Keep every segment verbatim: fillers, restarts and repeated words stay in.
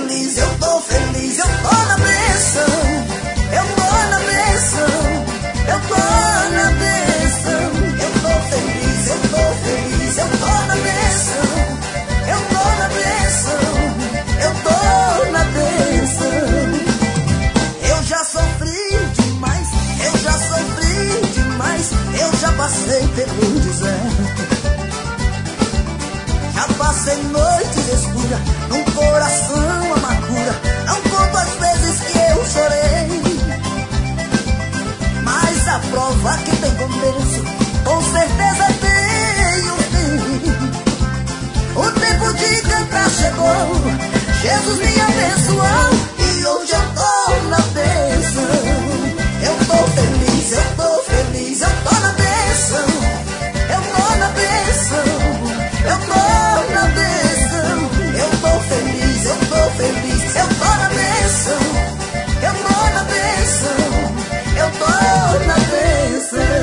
feliz, eu tô feliz, eu tô na bênção. Eu tô na bênção, eu tô na bênção. Eu tô feliz, eu tô feliz, eu tô na bênção. Eu tô na bênção, eu tô na bênção. Eu já sofri demais, eu já sofri demais. Eu já passei pelo deserto, já passei noites escuras, num coração amargura. Não conto as vezes que eu chorei, mas a prova que tem começo, com certeza tem um fim. O tempo de cantar chegou, Jesus me abençoou, e hoje eu tô na bênção. Eu tô feliz, eu tô feliz, eu tô na bênção. Eu tô na bênção, eu tô na bênção. Eu tô feliz, eu tô feliz, eu tô na bênção. Eu tô na bênção, eu tô na bênção.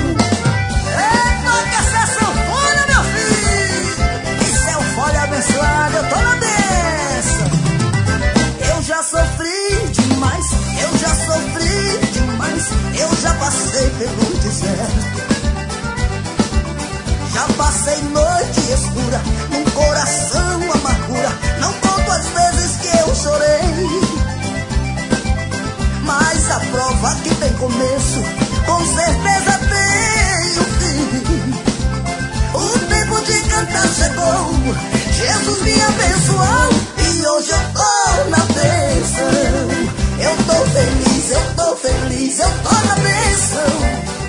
Toca essa sanfona, meu filho. Isso é um folha abençoado, eu tô na bênção. Eu já sofri demais, eu já sofri demais. Eu já passei pelo deserto, já passei noite escura, num coração amargura. Não conto as vezes que eu chorei, mas a prova que tem começo, com certeza tem um fim. O tempo de cantar chegou, Jesus me abençoou, e hoje eu tô na bênção. Eu tô feliz, eu tô feliz, eu tô na bênção.